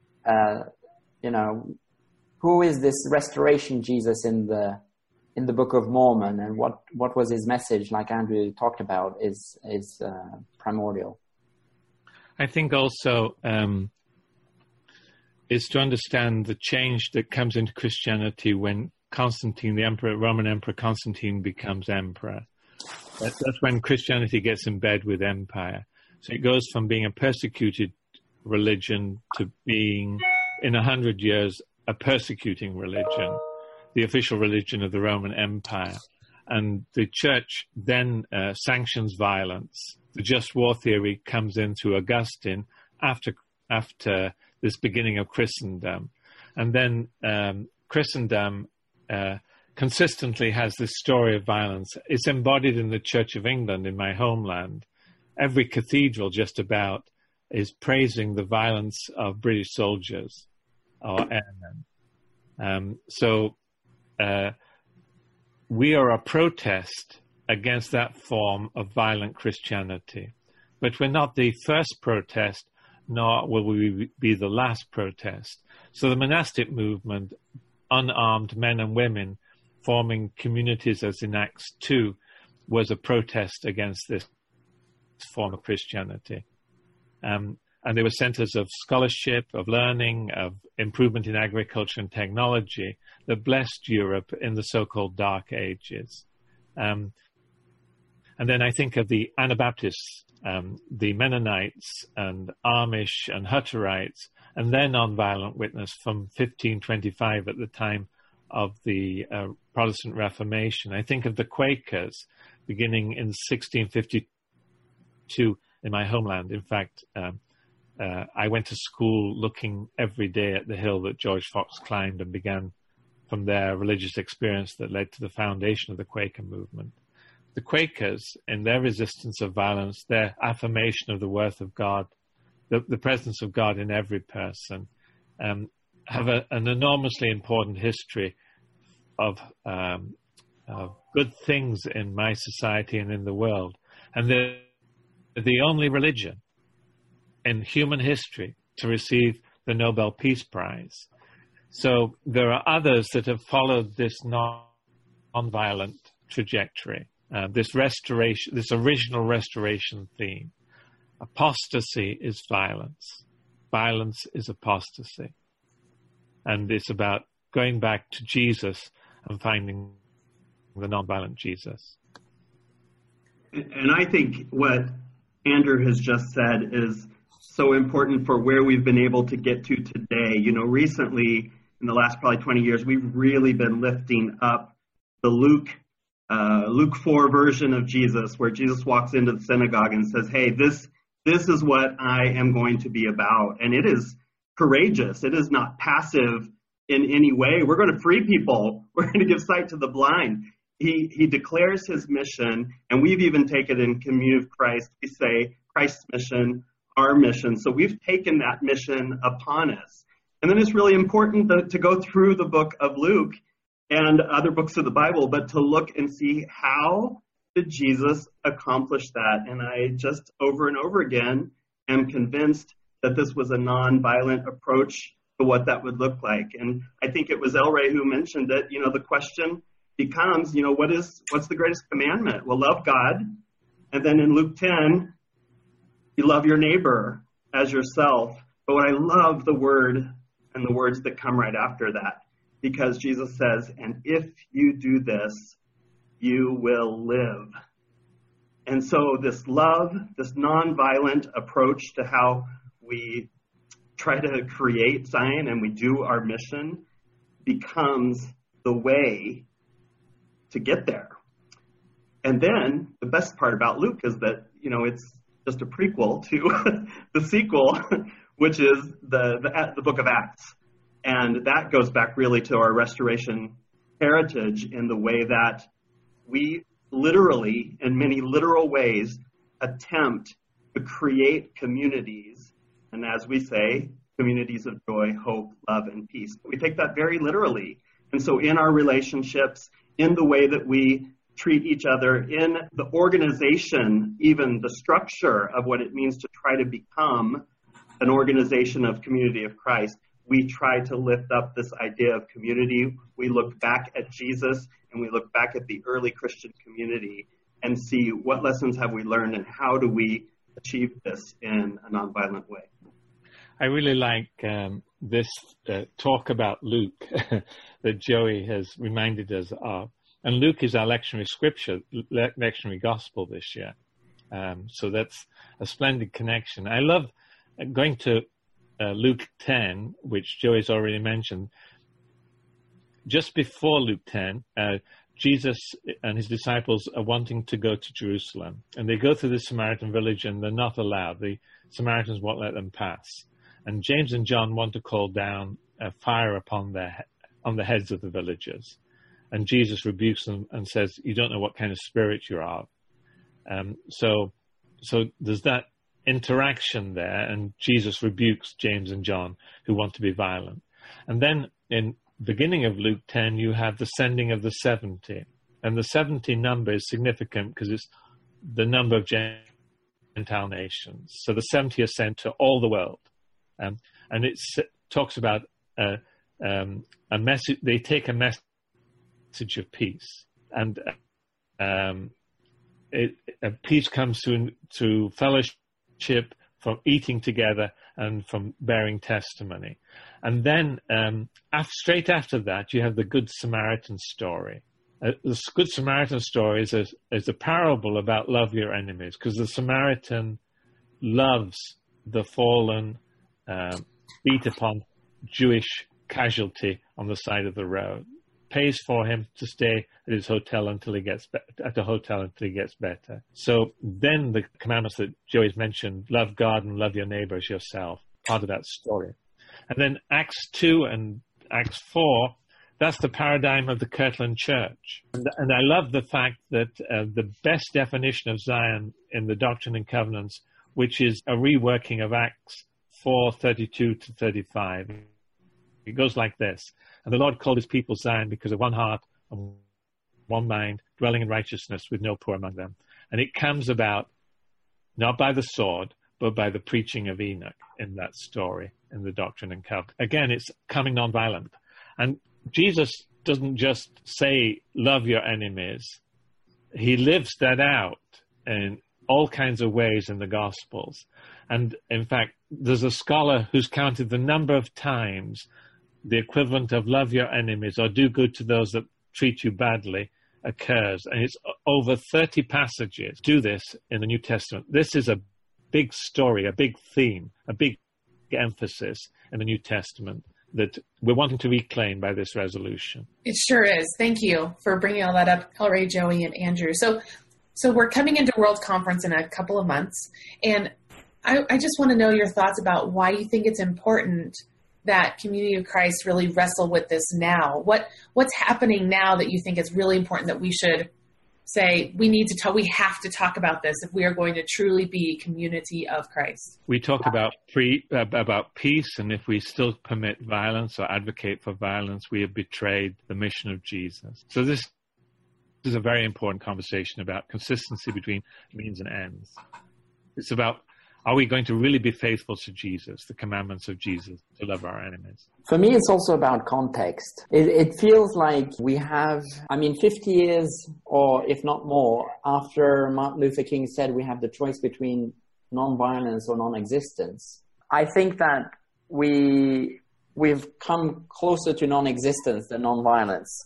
who is this restoration Jesus in the Book of Mormon, and what was his message, like Andrew talked about, is primordial. I think also is to understand the change that comes into Christianity when Constantine, the emperor, Roman Emperor Constantine, becomes emperor. That's when Christianity gets in bed with empire. So it goes from being a persecuted religion to being, in 100 years, a persecuting religion, the official religion of the Roman Empire. And the church then sanctions violence. The just war theory comes into Augustine after this beginning of Christendom. And then Christendom consistently has this story of violence. It's embodied in the Church of England, in my homeland. Every cathedral just about is praising the violence of British soldiers or airmen. We are a protest against that form of violent Christianity. But we're not the first protest, nor will we be the last protest. So the monastic movement, unarmed men and women forming communities as in Acts 2, was a protest against this form of Christianity. and they were centers of scholarship, of learning, of improvement in agriculture and technology that blessed Europe in the so-called Dark Ages. And then I think of the Anabaptists, the Mennonites and Amish and Hutterites, and their nonviolent witness from 1525 at the time of the Protestant Reformation. I think of the Quakers beginning in 1652 in my homeland. In fact, I went to school looking every day at the hill that George Fox climbed and began from there a religious experience that led to the foundation of the Quaker movement. The Quakers, in their resistance of violence, their affirmation of the worth of God, the presence of God in every person, have an enormously important history of good things in my society and in the world. And they're the only religion in human history to receive the Nobel Peace Prize. So there are others that have followed this non-violent trajectory, this restoration, this original restoration theme. Apostasy is violence. Violence is apostasy. And it's about going back to Jesus and finding the non-violent Jesus. And I think what Andrew has just said is so important for where we've been able to get to today. You know, recently, in the last probably 20 years, we've really been lifting up the Luke 4 version of Jesus, where Jesus walks into the synagogue and says, hey, this is what I am going to be about. And it is courageous. It is not passive in any way. We're going to free people. We're going to give sight to the blind. He declares his mission, and we've even taken in Community of Christ. We say Christ's mission, our mission. So we've taken that mission upon us. And then it's really important to go through the book of Luke and other books of the Bible, but to look and see how did Jesus accomplish that. And I just over and over again am convinced that this was a nonviolent approach to what that would look like. And I think it was El Rey who mentioned it. You know, the question becomes, you know, what's the greatest commandment? Well, love God. And then in Luke 10, you love your neighbor as yourself. But what I love the word and the words that come right after that, because Jesus says, and if you do this, you will live. And so this love, this nonviolent approach to how we try to create Zion and we do our mission becomes the way to get there. And then the best part about Luke is that, you know, it's just a prequel to the sequel, which is the book of Acts. And that goes back really to our restoration heritage in the way that we literally, in many literal ways, attempt to create communities. And as we say, communities of joy, hope, love, and peace. We take that very literally. And so in our relationships, in the way that we treat each other, in the organization, even the structure of what it means to try to become an organization of Community of Christ, we try to lift up this idea of community. We look back at Jesus and we look back at the early Christian community and see what lessons have we learned and how do we achieve this in a nonviolent way. I really like this talk about Luke that Joey has reminded us of. And Luke is our lectionary scripture, lectionary gospel this year. So that's a splendid connection. I love going to Luke 10, which Joey's already mentioned. Just before Luke 10, Jesus and his disciples are wanting to go to Jerusalem. And they go through the Samaritan village and they're not allowed. The Samaritans won't let them pass. And James and John want to call down fire upon on the heads of the villagers. And Jesus rebukes them and says, you don't know what kind of spirit you're of. So there's that interaction there, and Jesus rebukes James and John who want to be violent. And then in beginning of Luke 10, you have the sending of the 70. And the 70 number is significant because it's the number of Gentile nations. So the 70 are sent to all the world. And it talks about a message. They take a message of peace, and peace comes through fellowship, from eating together and from bearing testimony. And then straight after that, you have the Good Samaritan story. The Good Samaritan story is a parable about love your enemies, because the Samaritan loves the fallen, beat upon Jewish casualty on the side of the road, pays for him to stay at his hotel until he gets better. So then the commandments that Joey's mentioned, love God and love your neighbor as yourself, part of that story. And then Acts 2 and Acts 4, that's the paradigm of the Kirtland Church. And I love the fact that the best definition of Zion in the Doctrine and Covenants, which is a reworking of Acts 4:32 to 35. It goes like this. And the Lord called his people Zion because of one heart and one mind, dwelling in righteousness with no poor among them. And it comes about not by the sword, but by the preaching of Enoch in that story, in the Doctrine and Covenants. Again, it's coming nonviolent. And Jesus doesn't just say, love your enemies. He lives that out in all kinds of ways in the Gospels. And in fact, there's a scholar who's counted the number of times the equivalent of love your enemies or do good to those that treat you badly occurs. And it's over 30 passages do this in the New Testament. This is a big story, a big theme, a big emphasis in the New Testament that we're wanting to reclaim by this resolution. It sure is. Thank you for bringing all that up, Elray, Joey, and Andrew. So we're coming into World Conference in a couple of months, and I just want to know your thoughts about why you think it's important that Community of Christ really wrestle with this now. What's happening now that you think is really important that we should say we have to talk about this if we are going to truly be Community of Christ? We talk about peace, and if we still permit violence or advocate for violence, we have betrayed the mission of Jesus. So this is a very important conversation about consistency between means and ends. It's about, are we going to really be faithful to Jesus, the commandments of Jesus, to love our enemies? For me, it's also about context. It feels like we have, 50 years, or if not more, after Martin Luther King said we have the choice between non-violence or non-existence. I think that we've come closer to non-existence than non-violence.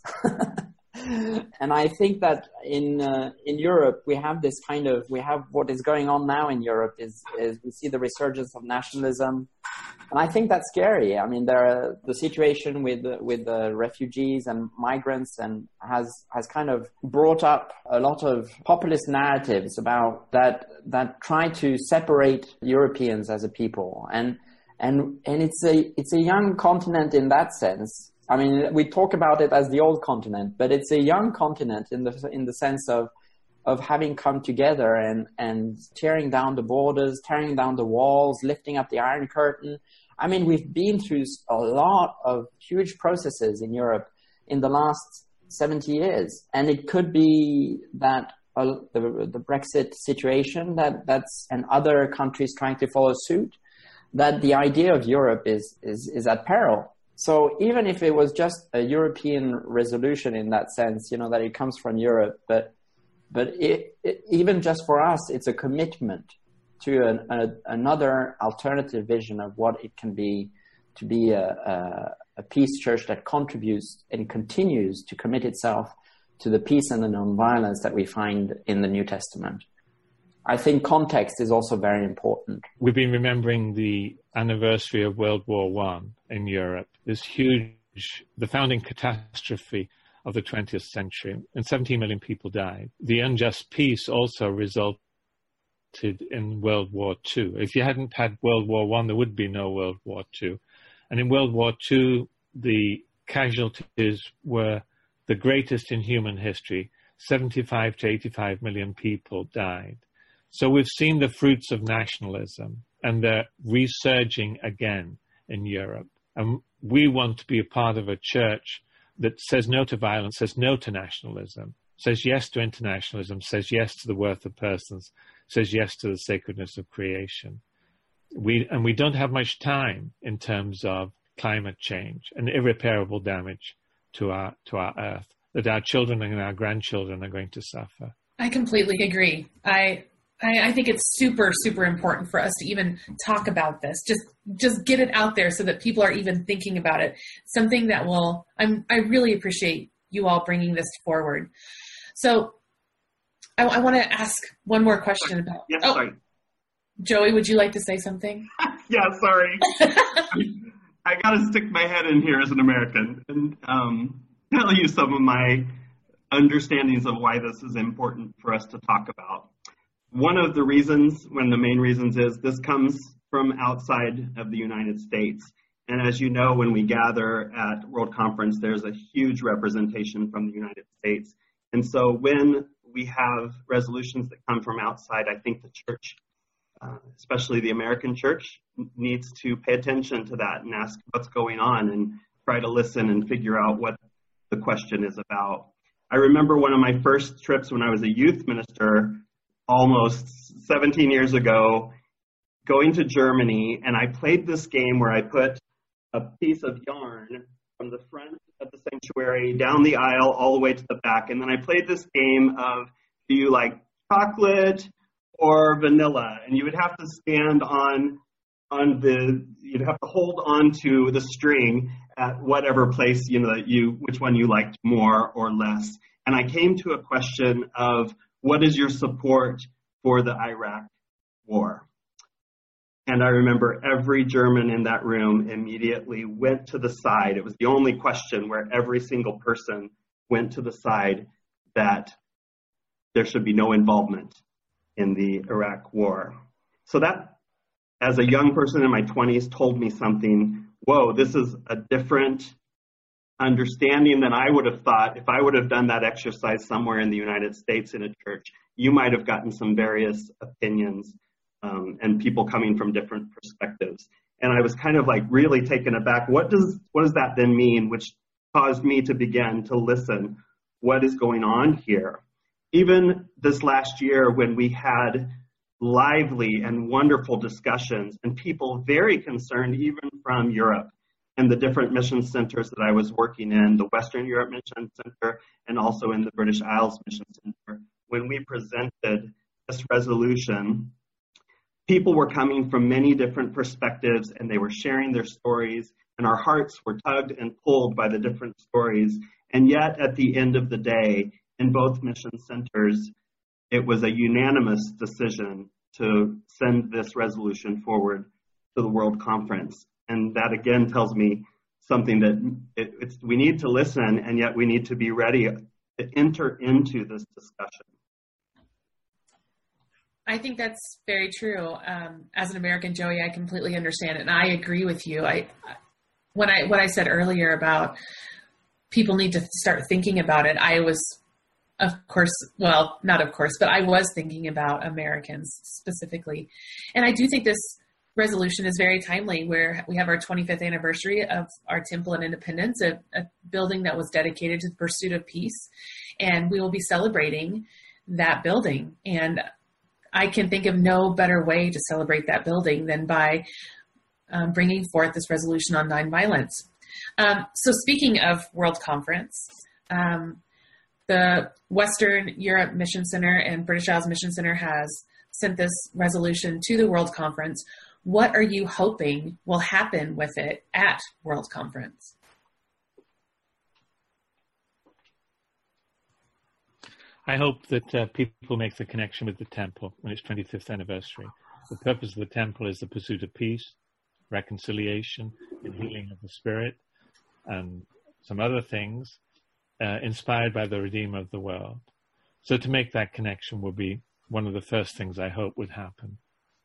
And I think that in Europe, we have what is going on now in Europe is we see the resurgence of nationalism. And I think that's scary. The situation with the refugees and migrants and has kind of brought up a lot of populist narratives about that try to separate Europeans as a people. And it's a young continent in that sense. We talk about it as the old continent, but it's a young continent in the sense of having come together and tearing down the borders, tearing down the walls, lifting up the Iron Curtain. We've been through a lot of huge processes in Europe in the last 70 years. And it could be that the Brexit situation that's and other countries trying to follow suit, that the idea of Europe is at peril. So even if it was just a European resolution in that sense, that it comes from Europe, but even just for us, it's a commitment to another alternative vision of what it can be to be a peace church that contributes and continues to commit itself to the peace and the nonviolence that we find in the New Testament. I think context is also very important. We've been remembering the anniversary of World War I in Europe, this huge, the founding catastrophe of the 20th century, and 17 million people died. The unjust peace also resulted in World War II. If you hadn't had World War I, there would be no World War II. And in World War II, the casualties were the greatest in human history. 75 to 85 million people died. So we've seen the fruits of nationalism, and they're resurging again in Europe. And we want to be a part of a church that says no to violence, says no to nationalism, says yes to internationalism, says yes to the worth of persons, says yes to the sacredness of creation. We don't have much time in terms of climate change and irreparable damage to our earth that our children and our grandchildren are going to suffer. I completely agree. I think it's super, super important for us to even talk about this. Just get it out there so that people are even thinking about it. Something that I really appreciate you all bringing this forward. So I want to ask one more question about. Yes, sorry. Joey, would you like to say something? Yeah, sorry. I got to stick my head in here as an American and tell you some of my understandings of why this is important for us to talk about. One of the reasons, one of the main reasons, is this comes from outside of the United States. And as you know, when we gather at World Conference, there's a huge representation from the United States. And so when we have resolutions that come from outside, I think the church, especially the American church, needs to pay attention to that and ask what's going on and try to listen and figure out what the question is about. I remember one of my first trips when I was a youth minister almost 17 years ago, going to Germany, and I played this game where I put a piece of yarn from the front of the sanctuary down the aisle all the way to the back, and then I played this game of, do you like chocolate or vanilla? And you would have to stand you'd have to hold on to the string at whatever place, which one you liked more or less. And I came to a question of, what is your support for the Iraq war? And I remember every German in that room immediately went to the side. It was the only question where every single person went to the side that there should be no involvement in the Iraq war. So that, as a young person in my 20s, told me something, whoa, this is a different understanding than I would have thought. If I would have done that exercise somewhere in the United States in a church, you might have gotten some various opinions and people coming from different perspectives. And I was kind of like really taken aback. What does that then mean? Which caused me to begin to listen. What is going on here? Even this last year, when we had lively and wonderful discussions and people very concerned, even from Europe, and the different mission centers that I was working in, the Western Europe Mission Center and also in the British Isles Mission Center, when we presented this resolution, people were coming from many different perspectives and they were sharing their stories, and our hearts were tugged and pulled by the different stories. And yet at the end of the day, in both mission centers, it was a unanimous decision to send this resolution forward to the World Conference. And that again tells me something that we need to listen, and yet we need to be ready to enter into this discussion. I think that's very true. As an American, Joey, I completely understand it, and I agree with you. What I said earlier about people need to start thinking about it, I was, of course, well, not of course, but I was thinking about Americans specifically. And I do think this resolution is very timely, where we have our 25th anniversary of our Temple in Independence, a building that was dedicated to the pursuit of peace. And we will be celebrating that building. And I can think of no better way to celebrate that building than by bringing forth this resolution on nonviolence. So speaking of World Conference, the Western Europe Mission Center and British Isles Mission Center has sent this resolution to the World Conference. What are you hoping will happen with it at World Conference? I hope that people make the connection with the temple when its 25th anniversary. The purpose of the temple is the pursuit of peace, reconciliation, and healing of the spirit, and some other things inspired by the Redeemer of the world. So to make that connection will be one of the first things I hope would happen.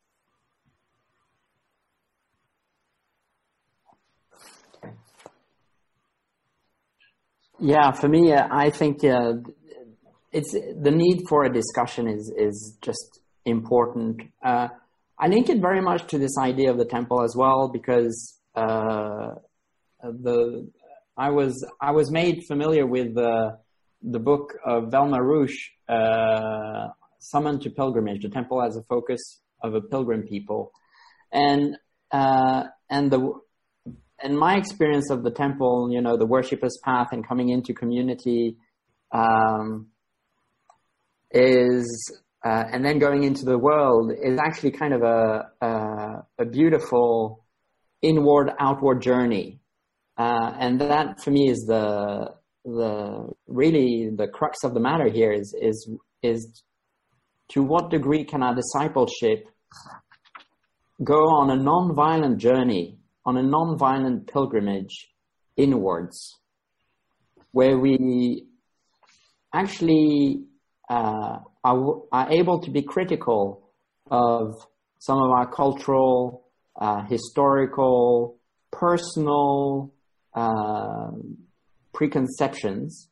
Yeah, for me, I think it's the need for a discussion is just important. I link it very much to this idea of the temple as well, because I was made familiar with the book of Velma Rush, Summoned to Pilgrimage: The Temple as a Focus of a Pilgrim People, and my experience of the temple, the worshipper's path and coming into community, is and then going into the world is actually kind of a beautiful inward-outward journey. And that for me is really the crux of the matter here is to what degree can our discipleship go on a non-violent journey, on a non-violent pilgrimage inwards, where we actually are able to be critical of some of our cultural, historical, personal preconceptions,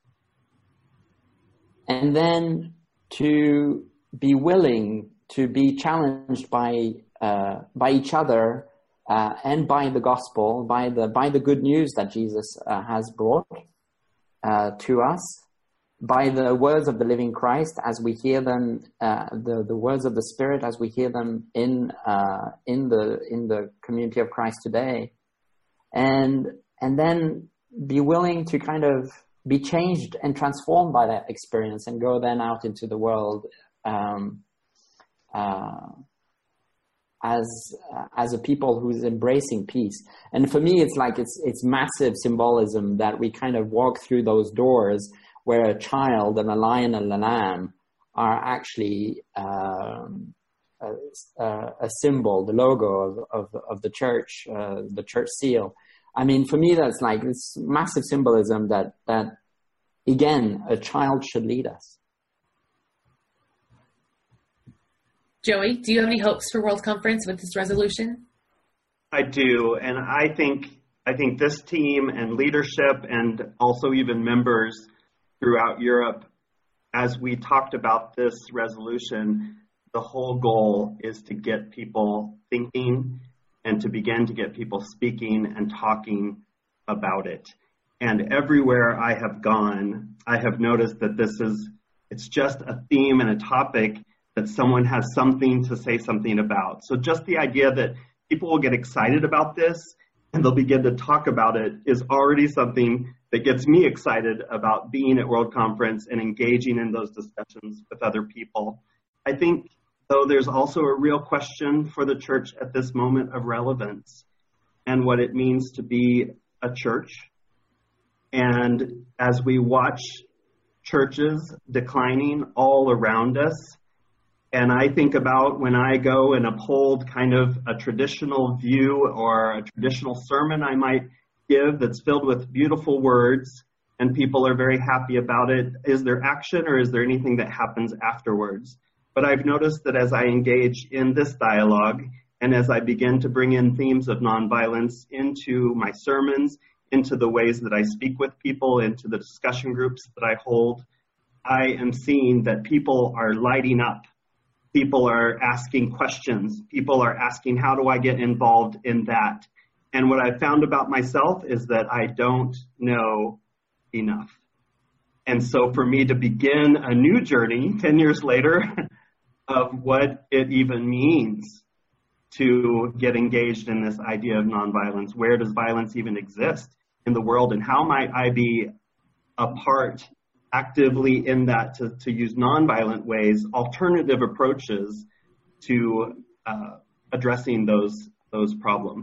and then to be willing to be challenged by each other and by the gospel, by the good news that Jesus has brought to us, by the words of the living Christ as we hear them, the words of the Spirit as we hear them in the community of Christ today, and then be willing to kind of be changed and transformed by that experience and go then out into the world as a people who's embracing peace. And for me, it's like it's massive symbolism that we kind of walk through those doors where a child and a lion and a lamb are actually a symbol, the logo of the church seal. I mean, for me, that's like this massive symbolism that again, a child should lead us. Joey, do you have any hopes for World Conference with this resolution? I do, and I think this team and leadership and also even members throughout Europe, as we talked about this resolution, the whole goal is to get people thinking and to begin to get people speaking and talking about it. And everywhere I have gone, I have noticed that it's just a theme and a topic that someone has something to say something about. So just the idea that people will get excited about this and they'll begin to talk about it is already something that gets me excited about being at World Conference and engaging in those discussions with other people. I think, though, there's also a real question for the church at this moment of relevance and what it means to be a church. And as we watch churches declining all around us, and I think about when I go and uphold kind of a traditional view or a traditional sermon I might give that's filled with beautiful words and people are very happy about it. Is there action or is there anything that happens afterwards? But I've noticed that as I engage in this dialogue and as I begin to bring in themes of nonviolence into my sermons, into the ways that I speak with people, into the discussion groups that I hold, I am seeing that people are lighting up. People are asking questions. People are asking, how do I get involved in that? And what I've found about myself is that I don't know enough. And so for me to begin a new journey 10 years later of what it even means to get engaged in this idea of nonviolence, where does violence even exist in the world, and how might I be a part actively in that to use nonviolent ways, alternative approaches to addressing those problems.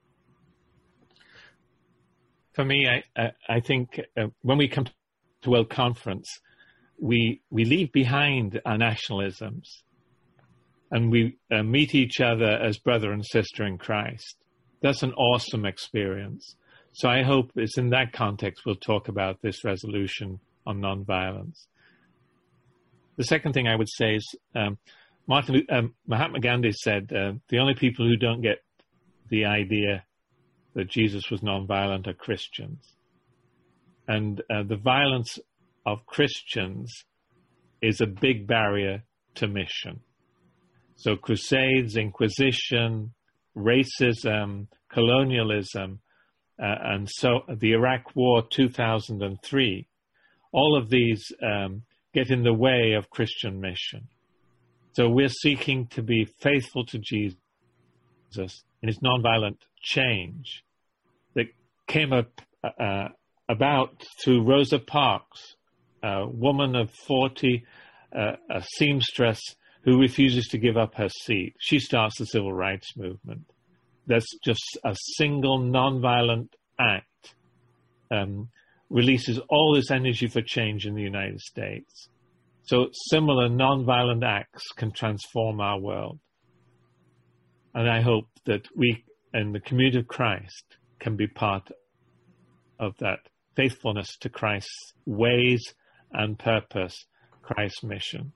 For me, I think when we come to World Conference, we leave behind our nationalisms and we meet each other as brother and sister in Christ. That's an awesome experience. So I hope it's in that context we'll talk about this resolution on nonviolence. The second thing I would say is Mahatma Gandhi said the only people who don't get the idea that Jesus was nonviolent are Christians. And the violence of Christians is a big barrier to mission. So crusades, Inquisition, racism, colonialism, and so the Iraq War 2003, all of these get in the way of Christian mission. So we're seeking to be faithful to Jesus in his nonviolent change that came about through Rosa Parks, a woman of 40, a seamstress who refuses to give up her seat. She starts the civil rights movement. That's just a single nonviolent act releases all this energy for change in the United States. So similar nonviolent acts can transform our world. And I hope that we, in the community of Christ, can be part of that faithfulness to Christ's ways and purpose, Christ's mission.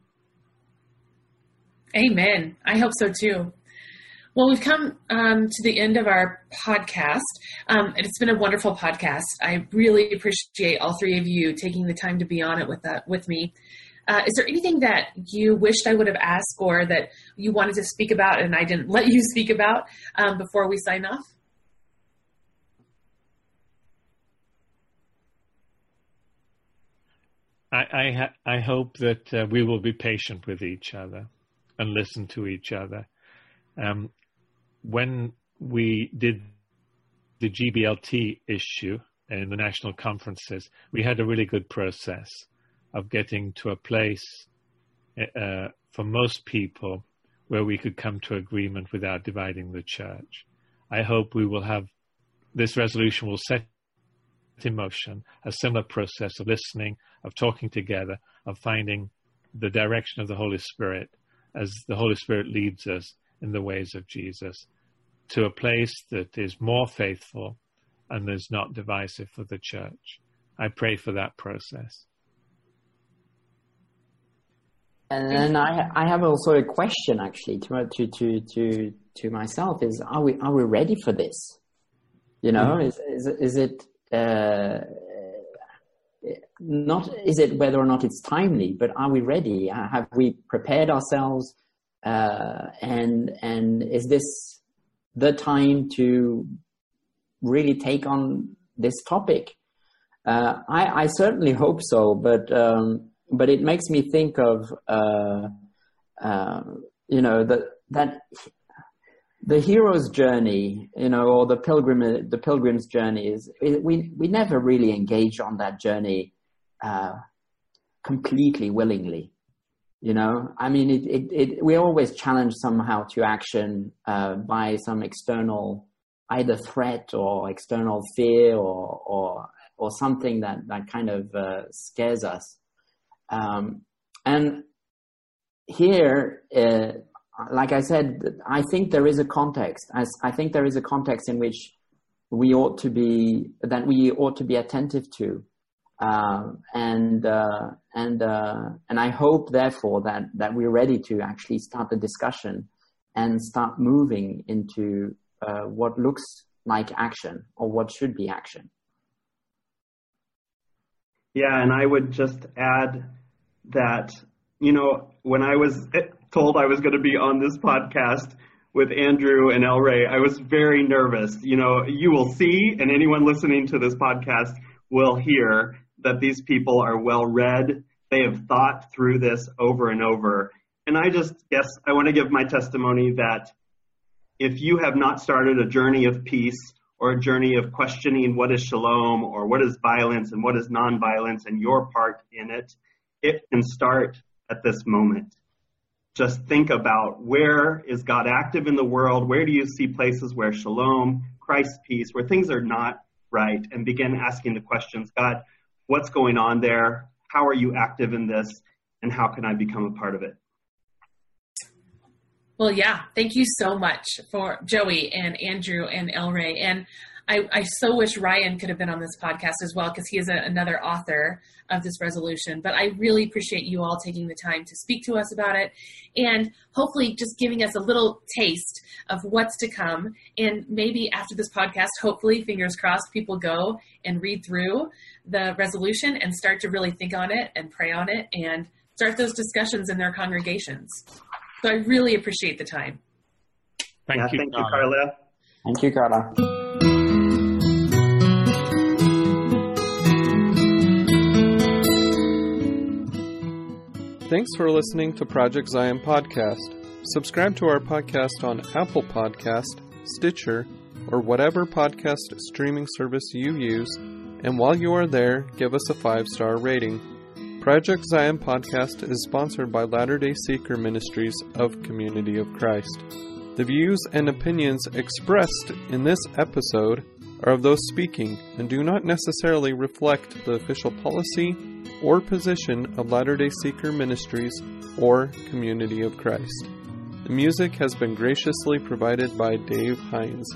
Amen. I hope so too. Well, we've come to the end of our podcast. It's been a wonderful podcast. I really appreciate all three of you taking the time to be on it with me. Is there anything that you wished I would have asked or that you wanted to speak about and I didn't let you speak about before we sign off? I hope that we will be patient with each other and listen to each other. When we did the GBLT issue in the national conferences, we had a really good process of getting to a place for most people where we could come to agreement without dividing the church. I hope we will have, this resolution will set in motion a similar process of listening, of talking together, of finding the direction of the Holy Spirit as the Holy Spirit leads us in the ways of Jesus, to a place that is more faithful and is not divisive for the church. I pray for that process. And then I have also a question actually to myself: is are we ready for this? You know, is it not? Is it whether or not it's timely, but are we ready? Have we prepared ourselves? And is this the time to really take on this topic? I certainly hope so, but it makes me think of that the hero's journey, or the pilgrim's journey we never really engage on that journey completely willingly. I mean, we're always challenged somehow to action by some external either threat or external fear or something that kind of scares us. And here, like I said, I think there is a context. I think there is a context in which we ought to be attentive to. And I hope, therefore, that we're ready to actually start the discussion and start moving into what looks like action or what should be action. Yeah, and I would just add that, when I was told I was going to be on this podcast with Andrew and El Rey, I was very nervous. You will see, and anyone listening to this podcast will hear that these people are well read. They have thought through this over and over. And I just guess I want to give my testimony that if you have not started a journey of peace or a journey of questioning what is shalom or what is violence and what is nonviolence and your part in it, it can start at this moment. Just think about, where is God active in the world? Where do you see places where shalom, Christ's peace, where things are not right? And begin asking the questions, God, what's going on there? How are you active in this? And how can I become a part of it? Well, yeah, thank you so much for Joey and Andrew and El Rey. And I so wish Ryan could have been on this podcast as well, because he is another author of this resolution. But I really appreciate you all taking the time to speak to us about it and hopefully just giving us a little taste of what's to come. And maybe after this podcast, hopefully, fingers crossed, people go and read through the resolution and start to really think on it and pray on it and start those discussions in their congregations. So I really appreciate the time. Thank you, Carla. Thank you, Carla. Thanks for listening to Project Zion Podcast. Subscribe to our podcast on Apple Podcast, Stitcher, or whatever podcast streaming service you use. And while you are there, give us a 5-star rating. Project Zion podcast is sponsored by Latter-day Seeker Ministries of Community of Christ. The views and opinions expressed in this episode are of those speaking and do not necessarily reflect the official policy or position of Latter-day Seeker Ministries or Community of Christ. The music has been graciously provided by Dave Hines.